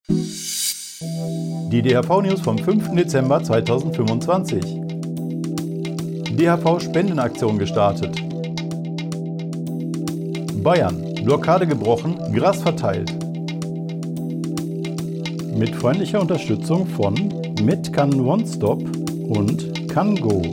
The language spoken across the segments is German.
Die DHV-News vom 5. Dezember 2025. DHV-Spendenaktion gestartet. Bayern. Blockade gebrochen, Gras verteilt. Mit freundlicher Unterstützung von Medcan One Stop und CanGo.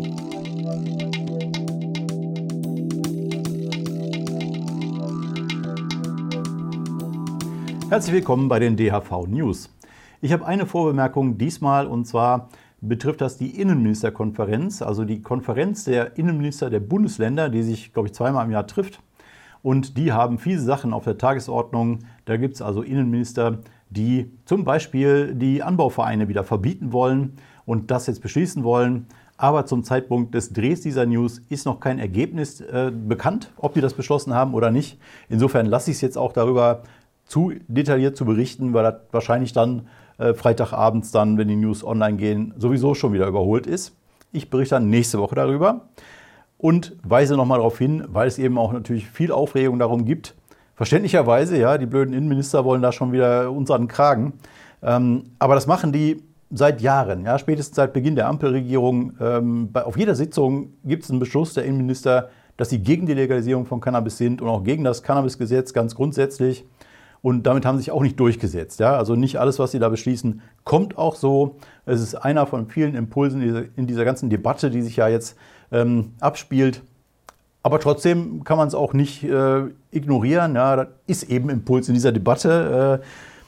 Herzlich willkommen bei den DHV News. Ich habe eine Vorbemerkung diesmal, und zwar betrifft das die Innenministerkonferenz, also die Konferenz der Innenminister der Bundesländer, die sich, glaube ich, zweimal im Jahr trifft. Und die haben viele Sachen auf der Tagesordnung. Da gibt es also Innenminister, die zum Beispiel die Anbauvereine wieder verbieten wollen und das jetzt beschließen wollen. Aber zum Zeitpunkt des Drehs dieser News ist noch kein Ergebnis bekannt, ob die das beschlossen haben oder nicht. Insofern lasse ich es jetzt auch darüber zu detailliert zu berichten, weil das wahrscheinlich dann Freitagabends dann, wenn die News online gehen, sowieso schon wieder überholt ist. Ich berichte dann nächste Woche darüber und weise nochmal darauf hin, weil es eben auch natürlich viel Aufregung darum gibt. Verständlicherweise, ja, die blöden Innenminister wollen da schon wieder uns an den Kragen. Aber das machen die seit Jahren, ja, spätestens seit Beginn der Ampelregierung. Auf jeder Sitzung gibt es einen Beschluss der Innenminister, dass sie gegen die Legalisierung von Cannabis sind und auch gegen das Cannabisgesetz ganz grundsätzlich. Und damit haben sie sich auch nicht durchgesetzt. Ja? Also nicht alles, was sie da beschließen, kommt auch so. Es ist einer von vielen Impulsen in dieser ganzen Debatte, die sich ja jetzt abspielt. Aber trotzdem kann man es auch nicht ignorieren. Ja? Das ist eben Impuls in dieser Debatte.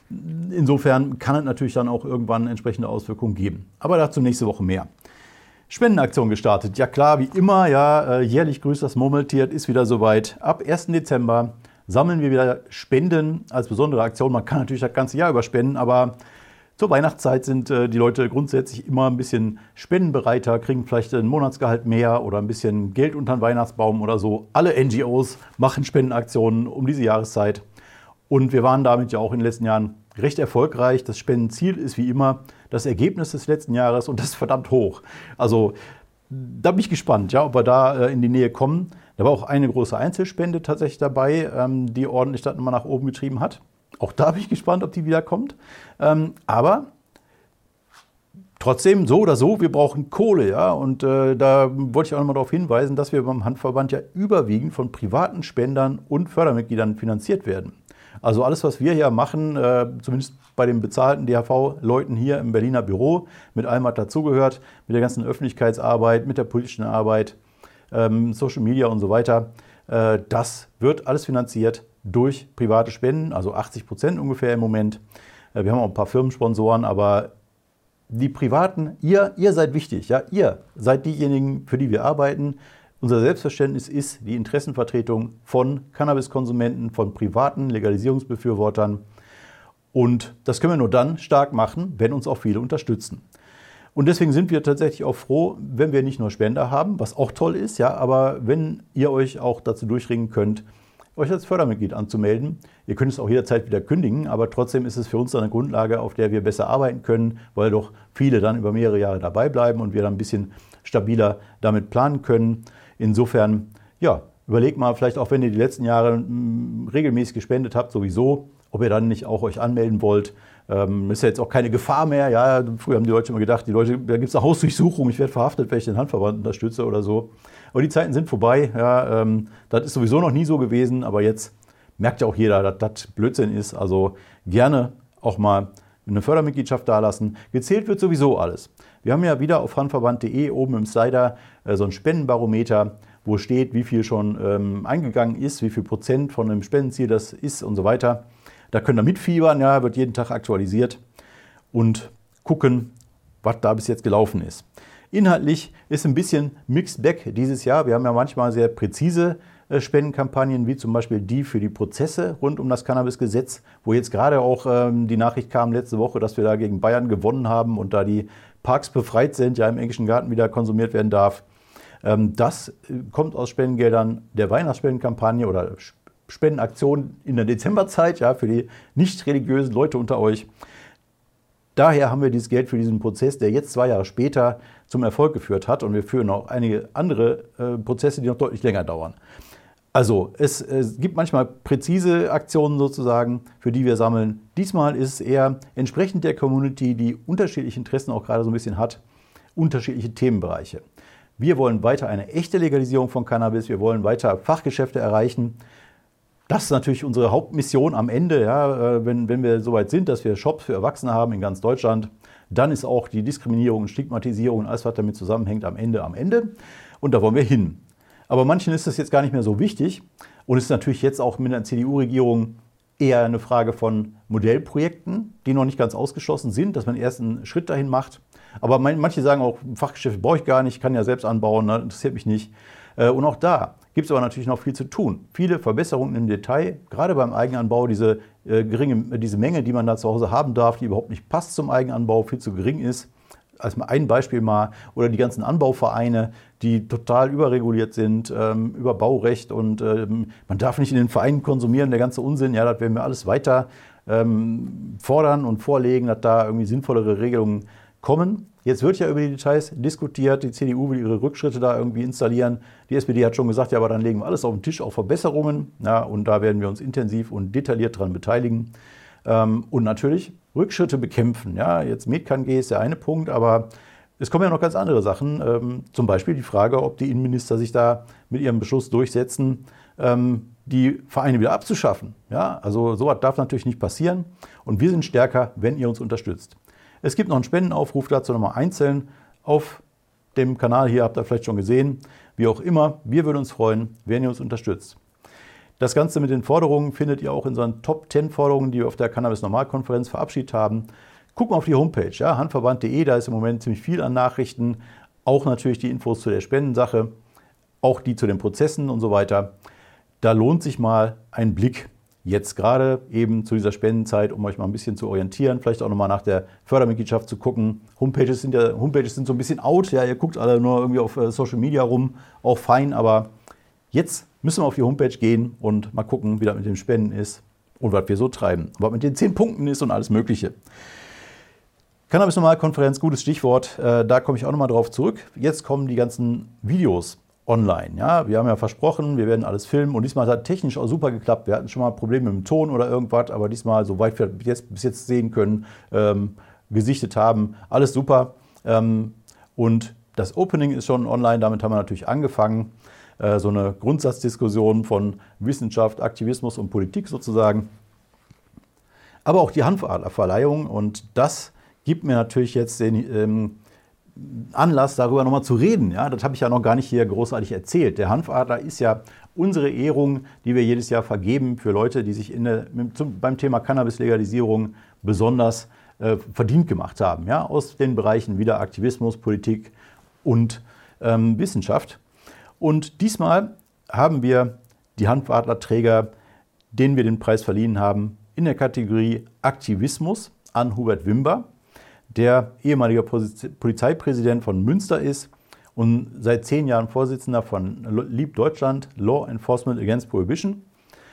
Insofern kann es natürlich dann auch irgendwann entsprechende Auswirkungen geben. Aber dazu nächste Woche mehr. Spendenaktion gestartet. Ja klar, wie immer, ja, jährlich grüßt das Murmeltier, ist wieder soweit. Ab 1. Dezember sammeln wir wieder Spenden als besondere Aktion. Man kann natürlich das ganze Jahr über spenden, aber zur Weihnachtszeit sind die Leute grundsätzlich immer ein bisschen spendenbereiter, kriegen vielleicht ein Monatsgehalt mehr oder ein bisschen Geld unter den Weihnachtsbaum oder so. Alle NGOs machen Spendenaktionen um diese Jahreszeit. Und wir waren damit ja auch in den letzten Jahren recht erfolgreich. Das Spendenziel ist wie immer das Ergebnis des letzten Jahres und das ist verdammt hoch. Also da bin ich gespannt, ja, ob wir da in die Nähe kommen. Da war auch eine große Einzelspende tatsächlich dabei, die ordentlich das nochmal nach oben getrieben hat. Auch da bin ich gespannt, ob die wiederkommt. Aber trotzdem, so oder so, wir brauchen Kohle. Ja? Und da wollte ich auch nochmal darauf hinweisen, dass wir beim Handverband ja überwiegend von privaten Spendern und Fördermitgliedern finanziert werden. Also alles, was wir hier machen, zumindest bei den bezahlten DHV-Leuten hier im Berliner Büro, mit allem, was dazugehört, mit der ganzen Öffentlichkeitsarbeit, mit der politischen Arbeit, Social Media und so weiter, das wird alles finanziert durch private Spenden, also 80% ungefähr im Moment. Wir haben auch ein paar Firmensponsoren, aber die Privaten, ihr seid wichtig, ja, ihr seid diejenigen, für die wir arbeiten. Unser Selbstverständnis ist die Interessenvertretung von Cannabiskonsumenten, von privaten Legalisierungsbefürwortern. Und das können wir nur dann stark machen, wenn uns auch viele unterstützen. Und deswegen sind wir tatsächlich auch froh, wenn wir nicht nur Spender haben, was auch toll ist, ja, aber wenn ihr euch auch dazu durchringen könnt, euch als Fördermitglied anzumelden. Ihr könnt es auch jederzeit wieder kündigen, aber trotzdem ist es für uns dann eine Grundlage, auf der wir besser arbeiten können, weil doch viele dann über mehrere Jahre dabei bleiben und wir dann ein bisschen stabiler damit planen können. Insofern, ja, überlegt mal, vielleicht auch wenn ihr die letzten Jahre regelmäßig gespendet habt, sowieso, ob ihr dann nicht auch euch anmelden wollt. Ist ja jetzt auch keine Gefahr mehr. Ja, früher haben die Leute immer gedacht, da gibt es eine Hausdurchsuchung, ich werde verhaftet, wenn ich den Handverband unterstütze oder so. Aber die Zeiten sind vorbei. Ja, das ist sowieso noch nie so gewesen, aber jetzt merkt ja auch jeder, dass das Blödsinn ist. Also gerne auch mal eine Fördermitgliedschaft dalassen. Gezählt wird sowieso alles. Wir haben ja wieder auf handverband.de oben im Slider so ein Spendenbarometer, wo steht, wie viel schon eingegangen ist, wie viel Prozent von dem Spendenziel das ist und so weiter. Da könnt ihr mitfiebern, ja, wird jeden Tag aktualisiert und gucken, was da bis jetzt gelaufen ist. Inhaltlich ist ein bisschen Mixed Bag dieses Jahr. Wir haben ja manchmal sehr präzise Spendenkampagnen, wie zum Beispiel die für die Prozesse rund um das Cannabisgesetz, wo jetzt gerade auch die Nachricht kam letzte Woche, dass wir da gegen Bayern gewonnen haben und da die Parks befreit sind, ja im englischen Garten wieder konsumiert werden darf. Das kommt aus Spendengeldern der Weihnachtsspendenkampagne oder Spendenaktion in der Dezemberzeit, ja, für die nicht religiösen Leute unter euch. Daher haben wir dieses Geld für diesen Prozess, der jetzt 2 Jahre später zum Erfolg geführt hat. Und wir führen auch einige andere Prozesse, die noch deutlich länger dauern. Also es gibt manchmal präzise Aktionen sozusagen, für die wir sammeln. Diesmal ist es eher entsprechend der Community, die unterschiedliche Interessen auch gerade so ein bisschen hat, unterschiedliche Themenbereiche. Wir wollen weiter eine echte Legalisierung von Cannabis, wir wollen weiter Fachgeschäfte erreichen. Das ist natürlich unsere Hauptmission am Ende, ja, wenn wir soweit sind, dass wir Shops für Erwachsene haben in ganz Deutschland. Dann ist auch die Diskriminierung und Stigmatisierung und alles, was damit zusammenhängt, am Ende. Und da wollen wir hin. Aber manchen ist das jetzt gar nicht mehr so wichtig und ist natürlich jetzt auch mit der CDU-Regierung eher eine Frage von Modellprojekten, die noch nicht ganz ausgeschlossen sind, dass man erst einen Schritt dahin macht. Aber manche sagen auch, Fachgeschäfte brauche ich gar nicht, kann ja selbst anbauen, ne, interessiert mich nicht. Und auch da gibt es aber natürlich noch viel zu tun. Viele Verbesserungen im Detail, gerade beim Eigenanbau, diese Menge, die man da zu Hause haben darf, die überhaupt nicht passt zum Eigenanbau, viel zu gering ist. Als ein Beispiel mal, oder die ganzen Anbauvereine, die total überreguliert sind, über Baurecht und man darf nicht in den Vereinen konsumieren, der ganze Unsinn, ja, das werden wir alles weiter fordern und vorlegen, dass da irgendwie sinnvollere Regelungen kommen. Jetzt wird ja über die Details diskutiert, die CDU will ihre Rückschritte da irgendwie installieren. Die SPD hat schon gesagt, ja, aber dann legen wir alles auf den Tisch, auch Verbesserungen, ja, und da werden wir uns intensiv und detailliert dran beteiligen. Und natürlich Rückschritte bekämpfen. Ja, jetzt MedKG ist der eine Punkt, aber es kommen ja noch ganz andere Sachen. Zum Beispiel die Frage, ob die Innenminister sich da mit ihrem Beschluss durchsetzen, die Vereine wieder abzuschaffen. Ja, also sowas darf natürlich nicht passieren. Und wir sind stärker, wenn ihr uns unterstützt. Es gibt noch einen Spendenaufruf dazu nochmal einzeln auf dem Kanal hier, habt ihr vielleicht schon gesehen. Wie auch immer, wir würden uns freuen, wenn ihr uns unterstützt. Das Ganze mit den Forderungen findet ihr auch in unseren Top 10 Forderungen, die wir auf der Cannabis-Normalkonferenz verabschiedet haben. Guckt mal auf die Homepage, ja, handverband.de, da ist im Moment ziemlich viel an Nachrichten. Auch natürlich die Infos zu der Spendensache, auch die zu den Prozessen und so weiter. Da lohnt sich mal ein Blick jetzt gerade eben zu dieser Spendenzeit, um euch mal ein bisschen zu orientieren, vielleicht auch nochmal nach der Fördermitgliedschaft zu gucken. Homepages sind so ein bisschen out, ja, ihr guckt alle nur irgendwie auf Social Media rum, auch fein, aber jetzt müssen wir auf die Homepage gehen und mal gucken, wie das mit den Spenden ist und was wir so treiben. Was mit den 10 Punkten ist und alles Mögliche. Cannabis-Normalkonferenz, gutes Stichwort, da komme ich auch nochmal drauf zurück. Jetzt kommen die ganzen Videos online. Ja, wir haben ja versprochen, wir werden alles filmen und diesmal hat das technisch auch super geklappt. Wir hatten schon mal Probleme mit dem Ton oder irgendwas, aber diesmal, soweit wir bis jetzt sehen können, gesichtet haben, alles super. Und das Opening ist schon online, damit haben wir natürlich angefangen. So eine Grundsatzdiskussion von Wissenschaft, Aktivismus und Politik sozusagen. Aber auch die Hanfadlerverleihung und das gibt mir natürlich jetzt den Anlass, darüber nochmal zu reden. Ja, das habe ich ja noch gar nicht hier großartig erzählt. Der Hanfadler ist ja unsere Ehrung, die wir jedes Jahr vergeben für Leute, die sich beim Thema Cannabis-Legalisierung besonders verdient gemacht haben. Ja, aus den Bereichen wieder Aktivismus, Politik und Wissenschaft. Und diesmal haben wir die Hanfadlerträger, denen wir den Preis verliehen haben, in der Kategorie Aktivismus an Hubert Wimber, der ehemaliger Polizeipräsident von Münster ist und seit 10 Jahren Vorsitzender von LEAP Deutschland, Law Enforcement Against Prohibition,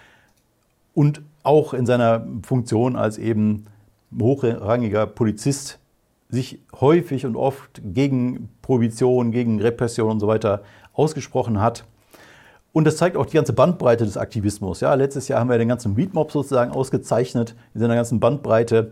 und auch in seiner Funktion als eben hochrangiger Polizist sich häufig und oft gegen Prohibition, gegen Repression und so weiter ausgesprochen hat. Und das zeigt auch die ganze Bandbreite des Aktivismus. Ja, letztes Jahr haben wir den ganzen Weedmob sozusagen ausgezeichnet, in seiner ganzen Bandbreite.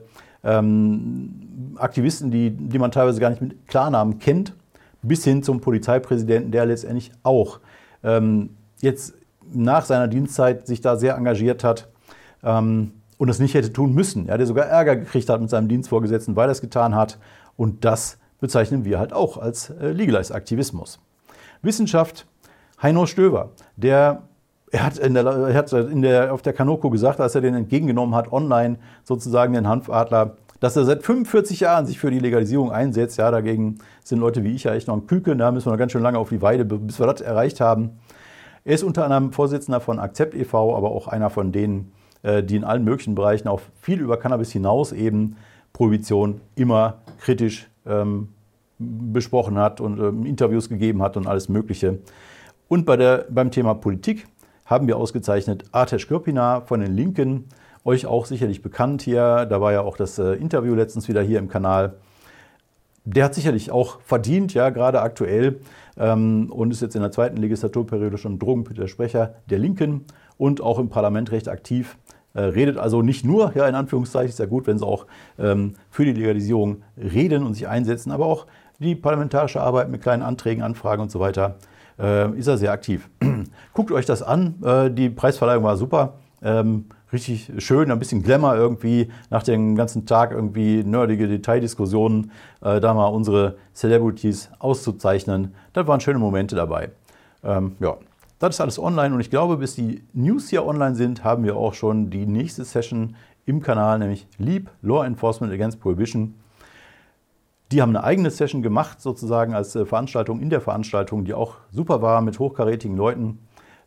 Aktivisten, die man teilweise gar nicht mit Klarnamen kennt, bis hin zum Polizeipräsidenten, der letztendlich auch jetzt nach seiner Dienstzeit sich da sehr engagiert hat und das nicht hätte tun müssen. Ja, der sogar Ärger gekriegt hat mit seinem Dienstvorgesetzten, weil er es getan hat. Und das bezeichnen wir halt auch als Legalize-Aktivismus. Wissenschaft, Heino Stöver, er hat auf der Kanoko gesagt, als er den entgegengenommen hat, online sozusagen den Hanfadler, dass er seit 45 Jahren sich für die Legalisierung einsetzt. Ja, dagegen sind Leute wie ich ja echt noch ein Küken, da müssen wir noch ganz schön lange auf die Weide, bis wir das erreicht haben. Er ist unter anderem Vorsitzender von Akzept e.V., aber auch einer von denen, die in allen möglichen Bereichen auch viel über Cannabis hinaus eben Prohibition immer kritisch besprochen hat und Interviews gegeben hat und alles Mögliche. Und beim Thema Politik haben wir ausgezeichnet Artesh Gürpiner von den Linken, euch auch sicherlich bekannt hier. Da war ja auch das Interview letztens wieder hier im Kanal. der hat sicherlich auch verdient, ja, gerade aktuell, und ist jetzt in der zweiten Legislaturperiode schon drogenpolitischer Sprecher der Linken und auch im Parlament recht aktiv. Redet also nicht nur, ja, in Anführungszeichen, ist ja gut, wenn sie auch für die Legalisierung reden und sich einsetzen, aber auch die parlamentarische Arbeit mit kleinen Anträgen, Anfragen und so weiter, ist er sehr aktiv. Guckt euch das an, die Preisverleihung war super. Richtig schön, ein bisschen Glamour irgendwie, nach dem ganzen Tag irgendwie nerdige Detaildiskussionen, da mal unsere Celebrities auszuzeichnen. Da waren schöne Momente dabei. Ja, das ist alles online und ich glaube, bis die News hier online sind, haben wir auch schon die nächste Session im Kanal, nämlich LEAP, Law Enforcement Against Prohibition. Die haben eine eigene Session gemacht, sozusagen als Veranstaltung in der Veranstaltung, die auch super war mit hochkarätigen Leuten.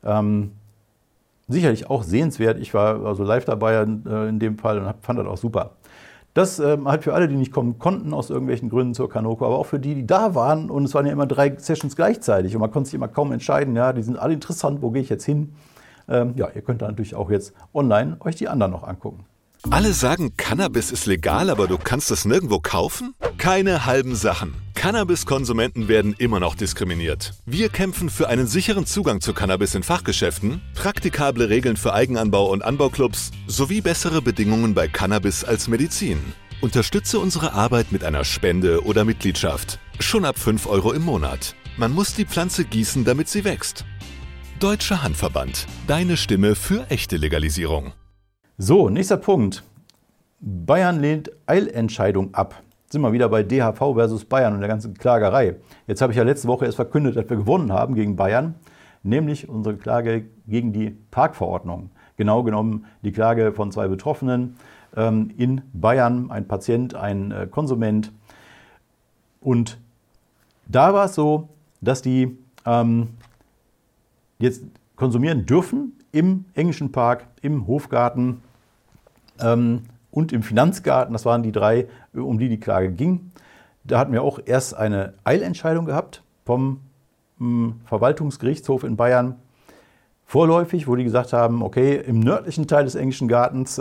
Sicherlich auch sehenswert. Ich war also live dabei in dem Fall und fand das auch super. Das halt für alle, die nicht kommen konnten aus irgendwelchen Gründen zur Kanoko, aber auch für die, die da waren. Und es waren ja immer 3 Sessions gleichzeitig und man konnte sich immer kaum entscheiden. Ja, die sind alle interessant, wo gehe ich jetzt hin? Ja, ihr könnt da natürlich auch jetzt online euch die anderen noch angucken. Alle sagen, Cannabis ist legal, aber du kannst es nirgendwo kaufen? Keine halben Sachen. Cannabis-Konsumenten werden immer noch diskriminiert. Wir kämpfen für einen sicheren Zugang zu Cannabis in Fachgeschäften, praktikable Regeln für Eigenanbau und Anbauclubs sowie bessere Bedingungen bei Cannabis als Medizin. Unterstütze unsere Arbeit mit einer Spende oder Mitgliedschaft. Schon ab 5 € im Monat. Man muss die Pflanze gießen, damit sie wächst. Deutscher Handverband. Deine Stimme für echte Legalisierung. So, nächster Punkt. Bayern lehnt Eilentscheidung ab. Sind wir wieder bei DHV versus Bayern und der ganzen Klagerei. Jetzt habe ich ja letzte Woche erst verkündet, dass wir gewonnen haben gegen Bayern, nämlich unsere Klage gegen die Parkverordnung. Genau genommen die Klage von 2 Betroffenen in Bayern, ein Patient, ein Konsument. Und da war es so, dass die jetzt konsumieren dürfen im englischen Park, im Hofgarten und im Finanzgarten. Das waren die 3, um die Klage ging. Da hatten wir auch erst eine Eilentscheidung gehabt vom Verwaltungsgerichtshof in Bayern. Vorläufig, wo die gesagt haben, okay, im nördlichen Teil des englischen Gartens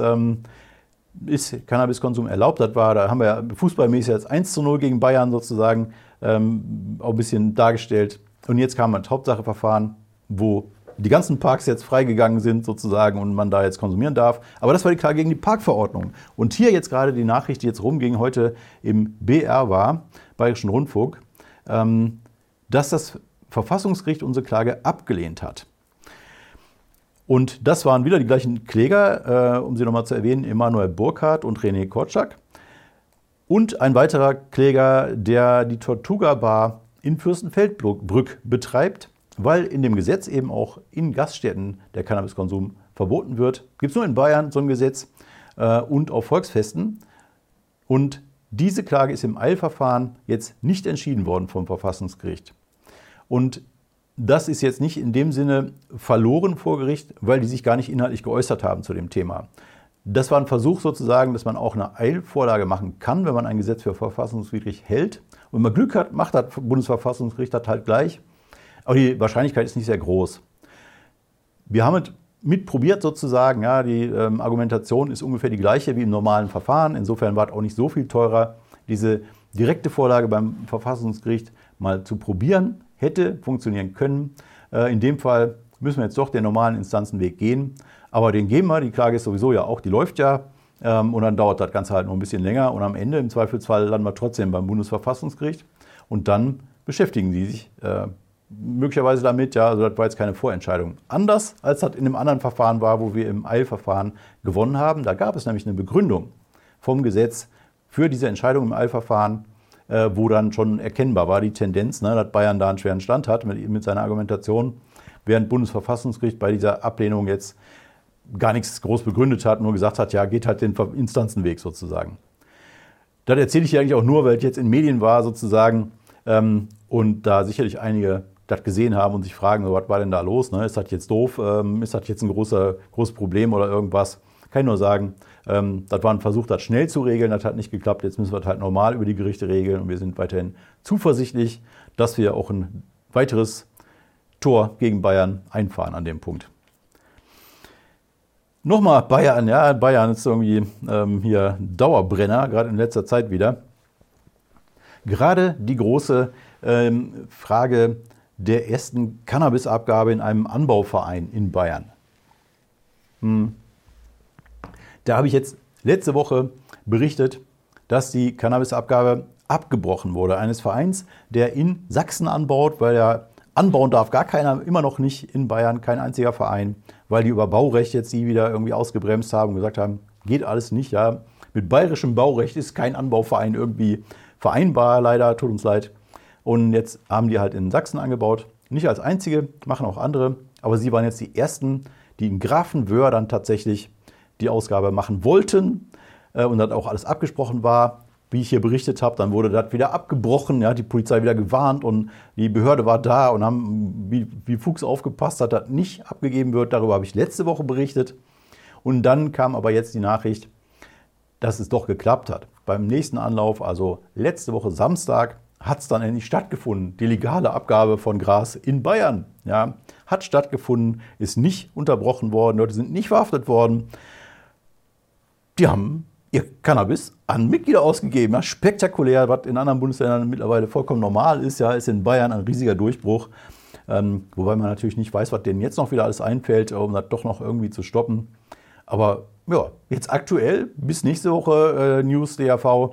ist Cannabiskonsum erlaubt. Da haben wir ja fußballmäßig als 1:0 gegen Bayern sozusagen auch ein bisschen dargestellt. Und jetzt kam ein Hauptsacheverfahren, wo die ganzen Parks jetzt freigegangen sind sozusagen und man da jetzt konsumieren darf. Aber das war die Klage gegen die Parkverordnung. Und hier jetzt gerade die Nachricht, die jetzt rumging, heute im BR war, Bayerischen Rundfunk, dass das Verfassungsgericht unsere Klage abgelehnt hat. Und das waren wieder die gleichen Kläger, um sie nochmal zu erwähnen, Emanuel Burkhardt und René Korczak. Und ein weiterer Kläger, der die Tortuga Bar in Fürstenfeldbruck betreibt, weil in dem Gesetz eben auch in Gaststätten der Cannabiskonsum verboten wird. Gibt es nur in Bayern so ein Gesetz und auf Volksfesten. Und diese Klage ist im Eilverfahren jetzt nicht entschieden worden vom Verfassungsgericht. Und das ist jetzt nicht in dem Sinne verloren vor Gericht, weil die sich gar nicht inhaltlich geäußert haben zu dem Thema. Das war ein Versuch sozusagen, dass man auch eine Eilvorlage machen kann, wenn man ein Gesetz für verfassungswidrig hält. Und wenn man Glück hat, macht das Bundesverfassungsgericht das halt gleich. Aber die Wahrscheinlichkeit ist nicht sehr groß. Wir haben es mitprobiert sozusagen. Ja, die Argumentation ist ungefähr die gleiche wie im normalen Verfahren. Insofern war es auch nicht so viel teurer, diese direkte Vorlage beim Verfassungsgericht mal zu probieren. Hätte funktionieren können. In dem Fall müssen wir jetzt doch den normalen Instanzenweg gehen. Aber den gehen wir. Die Klage ist sowieso ja auch, die läuft ja. Und dann dauert das Ganze halt noch ein bisschen länger. Und am Ende im Zweifelsfall landen wir trotzdem beim Bundesverfassungsgericht. Und dann beschäftigen die sich möglicherweise damit, ja, also das war jetzt keine Vorentscheidung. Anders als das in einem anderen Verfahren war, wo wir im Eilverfahren gewonnen haben. Da gab es nämlich eine Begründung vom Gesetz für diese Entscheidung im Eilverfahren, wo dann schon erkennbar war die Tendenz, ne, dass Bayern da einen schweren Stand hat mit seiner Argumentation, während Bundesverfassungsgericht bei dieser Ablehnung jetzt gar nichts groß begründet hat, nur gesagt hat, ja, geht halt den Instanzenweg sozusagen. Das erzähle ich hier eigentlich auch nur, weil es jetzt in Medien war sozusagen und da sicherlich einige das gesehen haben und sich fragen, so, was war denn da los? Ne? Ist das jetzt doof? Ist das jetzt ein großes Problem oder irgendwas? Kann ich nur sagen, das war ein Versuch, das schnell zu regeln. Das hat nicht geklappt. Jetzt müssen wir das halt normal über die Gerichte regeln. Und wir sind weiterhin zuversichtlich, dass wir auch ein weiteres Tor gegen Bayern einfahren an dem Punkt. Nochmal Bayern. Ja, Bayern ist irgendwie hier Dauerbrenner, gerade in letzter Zeit wieder. Gerade die große Frage der ersten Cannabisabgabe in einem Anbauverein in Bayern. Da habe ich jetzt letzte Woche berichtet, dass die Cannabisabgabe abgebrochen wurde. Eines Vereins, der in Sachsen anbaut, weil er anbauen darf gar keiner, immer noch nicht in Bayern, kein einziger Verein, weil die über Baurecht jetzt die wieder irgendwie ausgebremst haben und gesagt haben, geht alles nicht. Ja. Mit bayerischem Baurecht ist kein Anbauverein irgendwie vereinbar, leider, tut uns leid. Und jetzt haben die halt in Sachsen angebaut. Nicht als einzige, machen auch andere. Aber sie waren jetzt die ersten, die in Grafenwöhr dann tatsächlich die Ausgabe machen wollten. Und das auch alles abgesprochen war. Wie ich hier berichtet habe, dann wurde das wieder abgebrochen. Ja, die Polizei wieder gewarnt und die Behörde war da und haben wie Fuchs aufgepasst, dass das nicht abgegeben wird. Darüber habe ich letzte Woche berichtet. Und dann kam aber jetzt die Nachricht, dass es doch geklappt hat. Beim nächsten Anlauf, also letzte Woche Samstag, hat es dann endlich stattgefunden. Die legale Abgabe von Gras in Bayern, ja, hat stattgefunden, ist nicht unterbrochen worden, Leute sind nicht verhaftet worden. Die haben ihr Cannabis an Mitglieder ausgegeben. Ja, spektakulär, was in anderen Bundesländern mittlerweile vollkommen normal ist, ja, ist in Bayern ein riesiger Durchbruch. Wobei man natürlich nicht weiß, was denen jetzt noch wieder alles einfällt, um das doch noch irgendwie zu stoppen. Aber ja, jetzt aktuell, bis nächste Woche News DAV,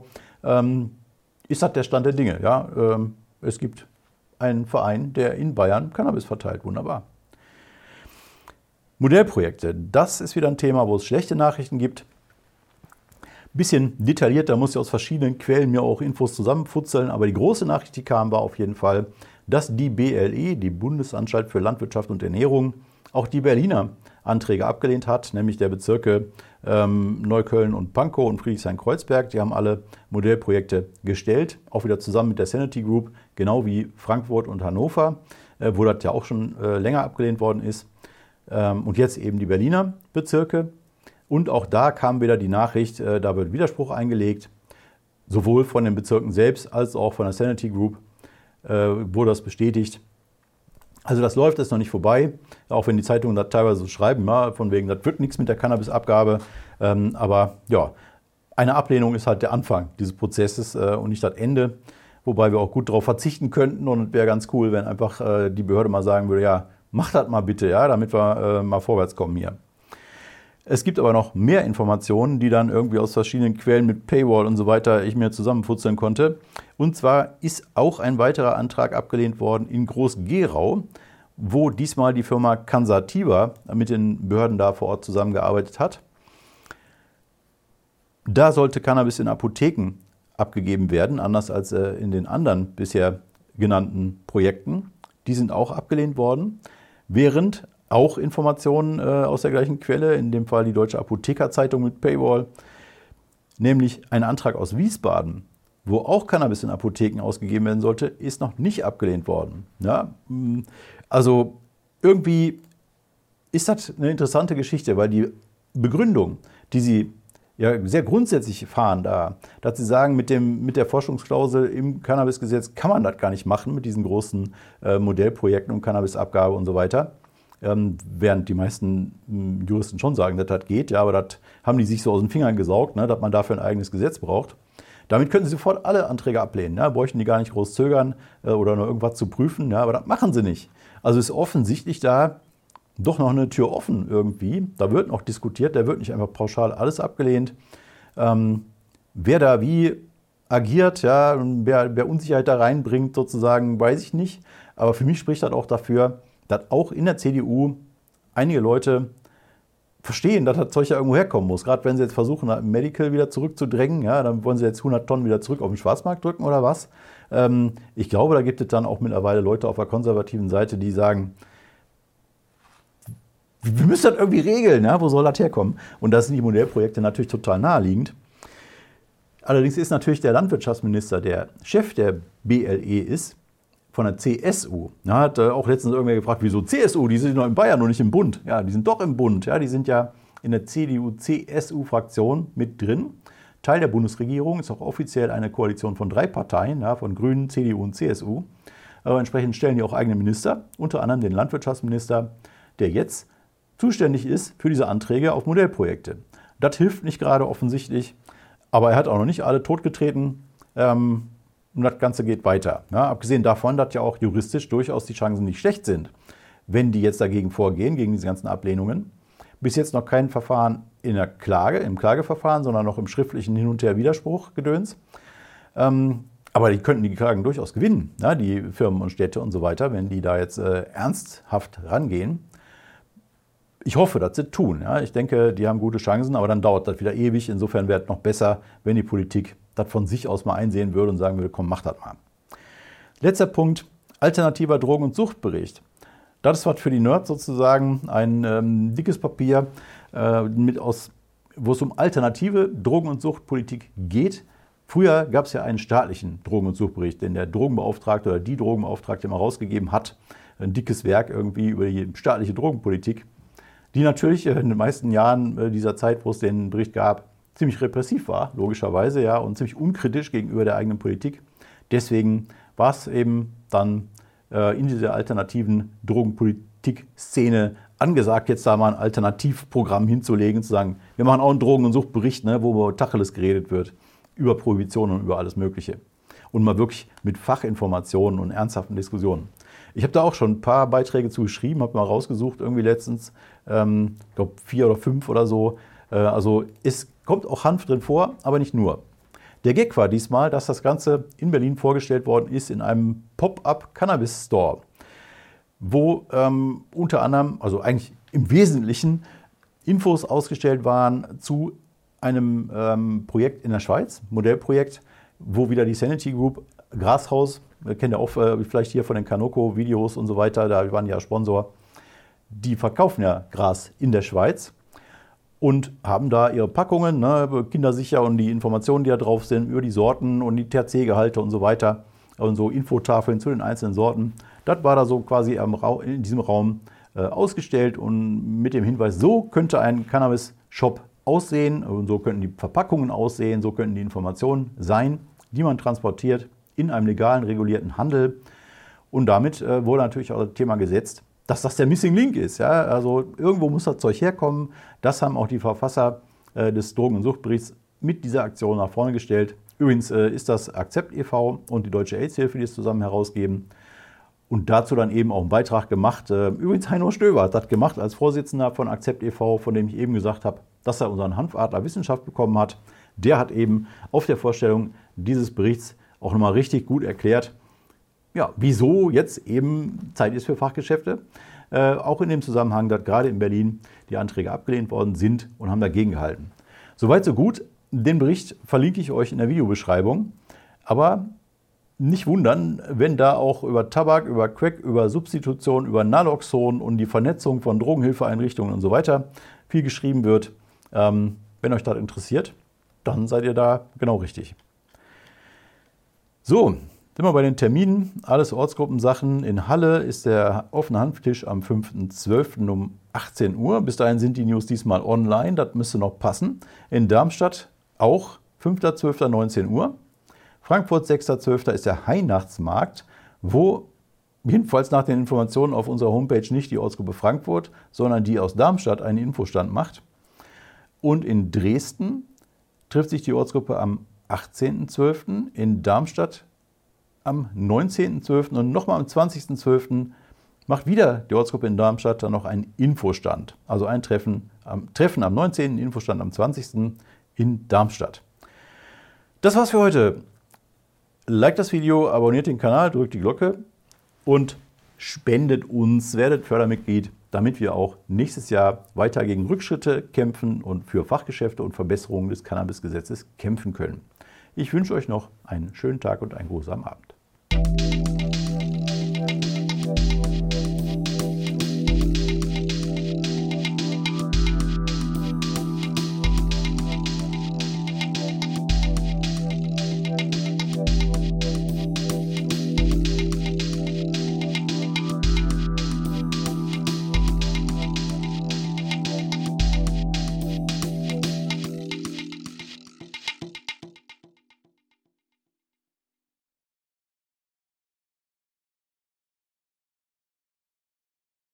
ist das der Stand der Dinge. Ja? Es gibt einen Verein, der in Bayern Cannabis verteilt. Wunderbar. Modellprojekte, das ist wieder ein Thema, wo es schlechte Nachrichten gibt. Bisschen detaillierter, muss ich aus verschiedenen Quellen mir auch Infos zusammenfutzeln. Aber die große Nachricht, die kam, war auf jeden Fall, dass die BLE, die Bundesanstalt für Landwirtschaft und Ernährung, auch die Berliner Anträge abgelehnt hat, nämlich der Bezirke Neukölln und Pankow und Friedrichshain-Kreuzberg. Die haben alle Modellprojekte gestellt, auch wieder zusammen mit der Sanity Group, genau wie Frankfurt und Hannover, wo das ja auch schon länger abgelehnt worden ist. Und jetzt eben die Berliner Bezirke. Und auch da kam wieder die Nachricht, da wird Widerspruch eingelegt, sowohl von den Bezirken selbst als auch von der Sanity Group wurde das bestätigt. Also das läuft, ist noch nicht vorbei, auch wenn die Zeitungen das teilweise so schreiben, ja, von wegen, das wird nichts mit der Cannabisabgabe. Aber ja, eine Ablehnung ist halt der Anfang dieses Prozesses und nicht das Ende. Wobei wir auch gut darauf verzichten könnten und es wäre ganz cool, wenn einfach die Behörde mal sagen würde, ja, mach das mal bitte, ja, damit wir mal vorwärts kommen hier. Es gibt aber noch mehr Informationen, die dann irgendwie aus verschiedenen Quellen mit Paywall und so weiter ich mir zusammenfutzeln konnte. Und zwar ist auch ein weiterer Antrag abgelehnt worden in Groß-Gerau, wo diesmal die Firma Cansativa mit den Behörden da vor Ort zusammengearbeitet hat. Da sollte Cannabis in Apotheken abgegeben werden, anders als in den anderen bisher genannten Projekten. Die sind auch abgelehnt worden, während auch Informationen aus der gleichen Quelle, in dem Fall die Deutsche Apothekerzeitung mit Paywall, nämlich ein Antrag aus Wiesbaden, wo auch Cannabis in Apotheken ausgegeben werden sollte, ist noch nicht abgelehnt worden. Ja? Also irgendwie ist das eine interessante Geschichte, weil die Begründung, die sie ja sehr grundsätzlich fahren da, dass sie sagen, mit der Forschungsklausel im Cannabisgesetz kann man das gar nicht machen, mit diesen großen Modellprojekten und Cannabisabgabe und so weiter. Während die meisten Juristen schon sagen, dass das geht, ja, aber das haben die sich so aus den Fingern gesaugt, ne, dass man dafür ein eigenes Gesetz braucht. Damit können sie sofort alle Anträge ablehnen, ja, bräuchten die gar nicht groß zögern oder noch irgendwas zu prüfen, ja, aber das machen sie nicht. Also ist offensichtlich da doch noch eine Tür offen irgendwie. Da wird noch diskutiert, da wird nicht einfach pauschal alles abgelehnt. Wer da wie agiert, ja, wer Unsicherheit da reinbringt sozusagen, weiß ich nicht. Aber für mich spricht das auch dafür, dass auch in der CDU einige Leute verstehen, dass das Zeug ja irgendwo herkommen muss. Gerade wenn sie jetzt versuchen, Medical wieder zurückzudrängen, ja, dann wollen sie jetzt 100 Tonnen wieder zurück auf den Schwarzmarkt drücken oder was. Ich glaube, da gibt es dann auch mittlerweile Leute auf der konservativen Seite, die sagen, wir müssen das irgendwie regeln, ja, wo soll das herkommen? Und das sind die Modellprojekte natürlich total naheliegend. Allerdings ist natürlich der Landwirtschaftsminister, der Chef der BLE ist, von der CSU. Da hat auch letztens irgendwer gefragt, wieso CSU? Die sind noch in Bayern und nicht im Bund. Ja, die sind doch im Bund. Ja, die sind ja in der CDU-CSU-Fraktion mit drin. Teil der Bundesregierung, ist auch offiziell eine Koalition von 3 Parteien, ja, von Grünen, CDU und CSU. Aber entsprechend stellen die auch eigene Minister, unter anderem den Landwirtschaftsminister, der jetzt zuständig ist für diese Anträge auf Modellprojekte. Das hilft nicht gerade offensichtlich, aber er hat auch noch nicht alle totgetreten. und das Ganze geht weiter. Ja, abgesehen davon, dass ja auch juristisch durchaus die Chancen nicht schlecht sind, wenn die jetzt dagegen vorgehen, gegen diese ganzen Ablehnungen. Bis jetzt noch kein Verfahren in der Klage, im Klageverfahren, sondern noch im schriftlichen Hin- und Her-Widerspruch-Gedöns. Aber die könnten die Klagen durchaus gewinnen, ja, die Firmen und Städte und so weiter, wenn die da jetzt ernsthaft rangehen. Ich hoffe, dass sie tun. Ja. Ich denke, die haben gute Chancen, aber dann dauert das wieder ewig. Insofern wäre es noch besser, wenn die Politik das von sich aus mal einsehen würde und sagen würde, komm, mach das mal. Letzter Punkt, alternativer Drogen- und Suchtbericht. Das ist was für die Nerds sozusagen, ein dickes Papier, wo es um alternative Drogen- und Suchtpolitik geht. Früher gab es ja einen staatlichen Drogen- und Suchtbericht, den der Drogenbeauftragte oder die Drogenbeauftragte immer rausgegeben hat. Ein dickes Werk irgendwie über die staatliche Drogenpolitik, die natürlich in den meisten Jahren dieser Zeit, wo es den Bericht gab, ziemlich repressiv war, logischerweise, ja, und ziemlich unkritisch gegenüber der eigenen Politik. Deswegen war es eben dann in dieser alternativen Drogenpolitik-Szene angesagt, jetzt da mal ein Alternativprogramm hinzulegen, zu sagen, wir machen auch einen Drogen- und Suchtbericht, ne, wo über Tacheles geredet wird, über Prohibition und über alles Mögliche. Und mal wirklich mit Fachinformationen und ernsthaften Diskussionen. Ich habe da auch schon ein paar Beiträge zu geschrieben, habe mal rausgesucht, irgendwie letztens, ich glaube 4 oder 5 oder so. Also es kommt auch Hanf drin vor, aber nicht nur. Der Gag war diesmal, dass das Ganze in Berlin vorgestellt worden ist in einem Pop-up-Cannabis-Store, wo unter anderem, also eigentlich im Wesentlichen, Infos ausgestellt waren zu einem Projekt in der Schweiz, Modellprojekt, wo wieder die Sanity Group, Grashaus, kennt ihr auch vielleicht hier von den Kanoko-Videos und so weiter, da waren die ja Sponsor, die verkaufen ja Gras in der Schweiz und haben da ihre Packungen, ne, kindersicher und die Informationen, die da drauf sind, über die Sorten und die THC-Gehalte und so weiter und so Infotafeln zu den einzelnen Sorten. Das war da so quasi in diesem Raum ausgestellt und mit dem Hinweis, so könnte ein Cannabis-Shop aussehen und so könnten die Verpackungen aussehen, so könnten die Informationen sein, die man transportiert in einem legalen, regulierten Handel. Und damit wurde natürlich auch das Thema gesetzt, dass das der Missing Link ist. Ja? Also irgendwo muss das Zeug herkommen. Das haben auch die Verfasser des Drogen- und Suchtberichts mit dieser Aktion nach vorne gestellt. Übrigens ist das Akzept e.V. und die Deutsche AIDS-Hilfe, die es zusammen herausgeben. Und dazu dann eben auch einen Beitrag gemacht. Übrigens Heino Stöber hat das gemacht als Vorsitzender von Akzept e.V., von dem ich eben gesagt habe, dass er unseren Hanfadler Wissenschaft bekommen hat. Der hat eben auf der Vorstellung dieses Berichts auch nochmal richtig gut erklärt, ja, wieso jetzt eben Zeit ist für Fachgeschäfte. Auch in dem Zusammenhang, dass gerade in Berlin die Anträge abgelehnt worden sind und haben dagegen gehalten. Soweit, so gut. Den Bericht verlinke ich euch in der Videobeschreibung. Aber nicht wundern, wenn da auch über Tabak, über Crack, über Substitution, über Naloxon und die Vernetzung von Drogenhilfeeinrichtungen und so weiter viel geschrieben wird. Wenn euch das interessiert, dann seid ihr da genau richtig. So, sind wir bei den Terminen. Alles Ortsgruppensachen. In Halle ist der offene Hanftisch am 5.12. um 18 Uhr. Bis dahin sind die News diesmal online. Das müsste noch passen. In Darmstadt auch 5.12. 19 Uhr. Frankfurt 6.12. ist der Weihnachtsmarkt, wo jedenfalls nach den Informationen auf unserer Homepage nicht die Ortsgruppe Frankfurt, sondern die aus Darmstadt einen Infostand macht. Und in Dresden trifft sich die Ortsgruppe am 18.12., in Darmstadt am 19.12. und nochmal am 20.12. macht wieder die Ortsgruppe in Darmstadt dann noch einen Infostand. Also ein Treffen am 19., Infostand am 20. in Darmstadt. Das war's für heute. Liked das Video, abonniert den Kanal, drückt die Glocke und spendet uns, werdet Fördermitglied, damit wir auch nächstes Jahr weiter gegen Rückschritte kämpfen und für Fachgeschäfte und Verbesserungen des Cannabisgesetzes kämpfen können. Ich wünsche euch noch einen schönen Tag und einen grusamen Abend.